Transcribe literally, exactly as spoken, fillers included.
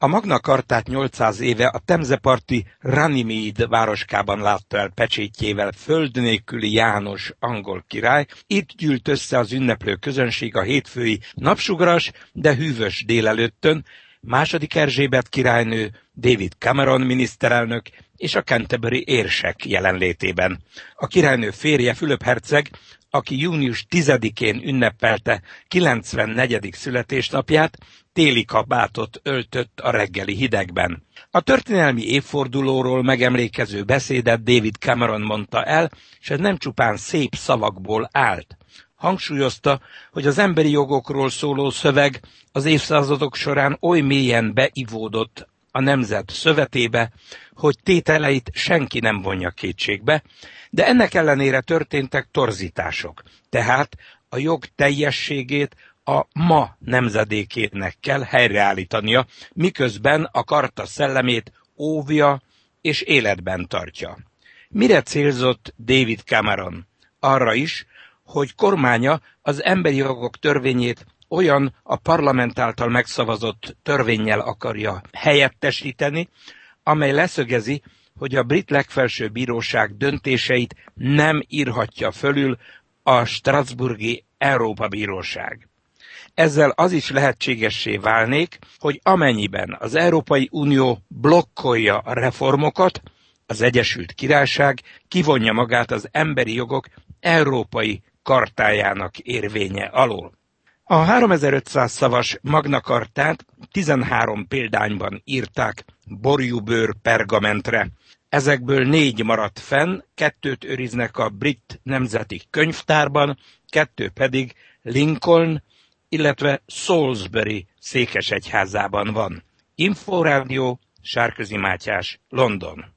A Magna Chartát nyolcszáz éve a temzeparti Runnymede városkában látta el pecsétjével föld nélküli János angol király. Itt gyűlt össze az ünneplő közönség a hétfői napsugaras, de hűvös délelőttön, második Erzsébet királynő, David Cameron miniszterelnök és a Canterbury érsek jelenlétében. A királynő férje, Fülöp herceg, aki június tizedikén ünnepelte kilencvennegyedik születésnapját, téli kabátot öltött a reggeli hidegben. A történelmi évfordulóról megemlékező beszédet David Cameron mondta el, és ez nem csupán szép szavakból állt. Hangsúlyozta, hogy az emberi jogokról szóló szöveg az évszázadok során oly mélyen beivódott a nemzet szövetébe, hogy tételeit senki nem vonja kétségbe, de ennek ellenére történtek torzítások, tehát a jog teljességét a ma nemzedékének kell helyreállítania, miközben a charta szellemét óvja és életben tartja. Mire célzott David Cameron? Arra is, hogy kormánya az emberi jogok törvényét olyan a parlament által megszavazott törvénnyel akarja helyettesíteni, amely leszögezi, hogy a brit legfelsőbb bíróság döntéseit nem írhatja fölül a Strasbourgi Európa Bíróság. Ezzel az is lehetségessé válnék, hogy amennyiben az Európai Unió blokkolja a reformokat, az Egyesült Királyság kivonja magát az emberi jogok európai chartájának érvénye alól. A háromezer-ötszáz szavas Magna Chartát tizenhárom példányban írták borjúbőr pergamentre. Ezekből négy maradt fenn, kettőt őriznek a Brit Nemzeti Könyvtárban, kettő pedig Lincoln, illetve Salisbury székesegyházában van. Inforádió, Sárközi Mátyás, London.